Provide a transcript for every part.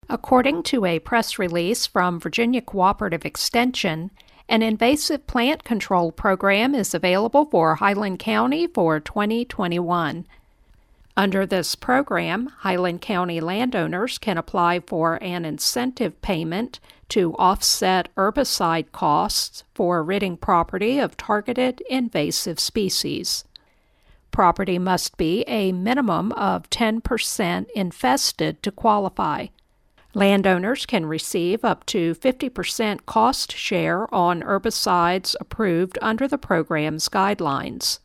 According to a press release from Virginia Cooperative Extension, an invasive plant control program is available for Highland County for 2021. Under this program, Highland County landowners can apply for an incentive payment to offset herbicide costs for ridding property of targeted invasive species. Property must be a minimum of 10% infested to qualify. Landowners can receive up to 50% cost share on herbicides approved under the program's guidelines.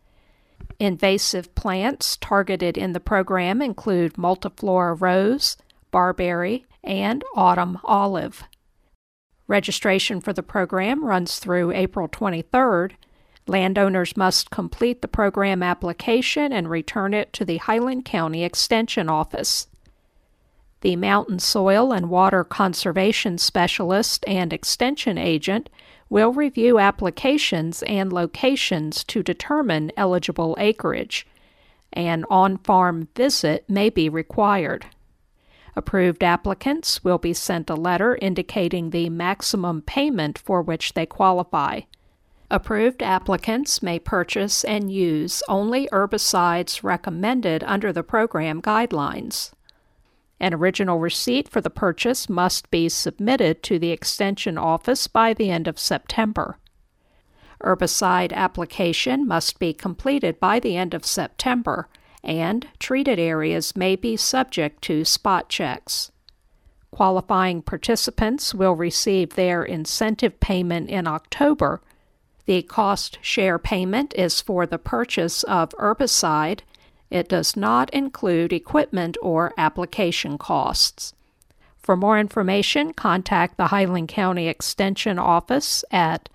Invasive plants targeted in the program include multiflora rose, barberry, and autumn olive. Registration for the program runs through April 23rd. Landowners must complete the program application and return it to the Highland County Extension Office. The Mountain Soil and Water Conservation Specialist and Extension Agent will review applications and locations to determine eligible acreage. An on-farm visit may be required. Approved applicants will be sent a letter indicating the maximum payment for which they qualify. Approved applicants may purchase and use only herbicides recommended under the program guidelines. An original receipt for the purchase must be submitted to the Extension Office by the end of September. Herbicide application must be completed by the end of September, and treated areas may be subject to spot checks. Qualifying participants will receive their incentive payment in October. The cost share payment is for the purchase of herbicide. It does not include equipment or application costs. For more information, contact the Highland County Extension Office at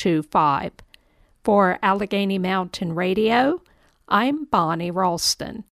540-468-2225. For Allegheny Mountain Radio, I'm Bonnie Ralston.